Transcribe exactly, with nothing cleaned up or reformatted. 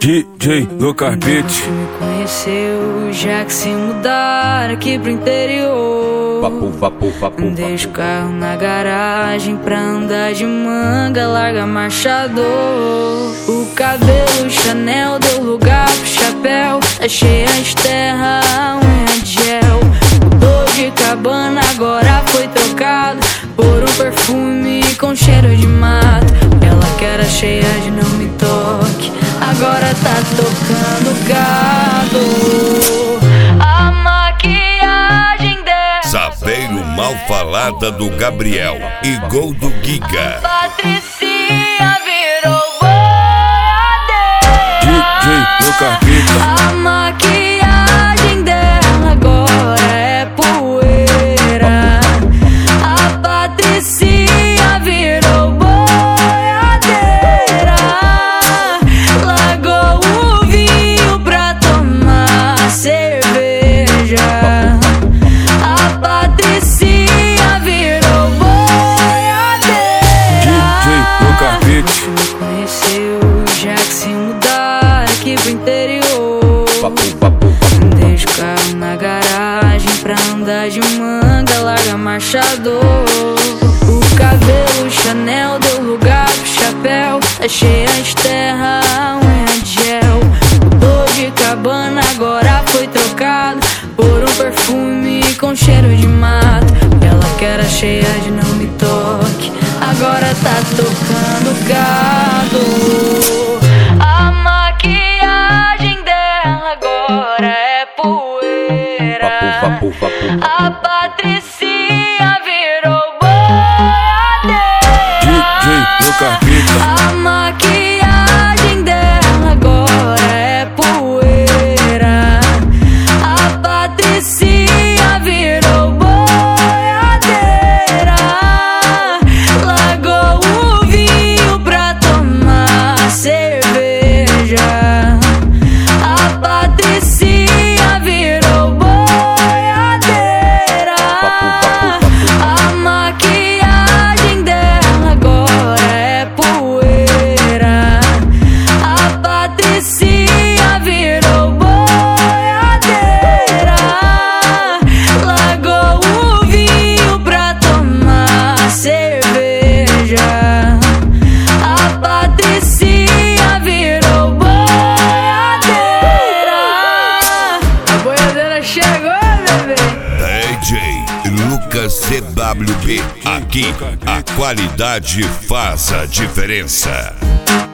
D J Lucas Beats. Me conheceu já que se mudar aqui pro interior. Vapo, vapo, vapo, Deixa o carro na garagem pra andar de manga, larga marchador. O cabelo Chanel deu lugar pro chapéu, tá cheia de terra, a unha de gel. Mudou de cabana, agora foi trocado por um perfume com cheiro de mato. Ela que era cheia de não me toque, agora tá tocando gado. A maquiagem dela, Saveiro Mal Falada do Gabriel e Gol do Giga. Patricinha virou D J Lucas Beats. a maquiagem dela agora é poeira. A Patricinha virou boiadeira. Largou o vinho pra tomar cerveja. A Patricinha virou boiadeira. D J Lucas Beats. Me conheceu já que se mudar aqui pro interior. vapo, vapo, vapo. Deixa o carro na garagem pra andar de manga, larga marchador. O cabelo Chanel deu lugar pro chapéu, tá cheia de terra, a unha de gel. Mudou de cabana, agora foi trocado por um perfume com cheiro de mato. Ela que era cheia de não me toque, agora tá tocando gado. A maquiagem dela agora é poeira. Vapo, vapo, vapo. A Patricinha virou D J Lucas boiadeira. Beats. A maquiagem dela agora é poeira. A Patricinha virou boiadeira. Largou o vinho pra tomar cerveja. A Patricinha virou boiadeira. A maquiagem dela agora é poeira. A Patricinha virou boiadeira. Largou o vinho pra tomar cerveja. A Patricinha virou boiadeira. A boiadeira chegou, bebê. D J Lucas C W B. Aqui a qualidade faz a diferença.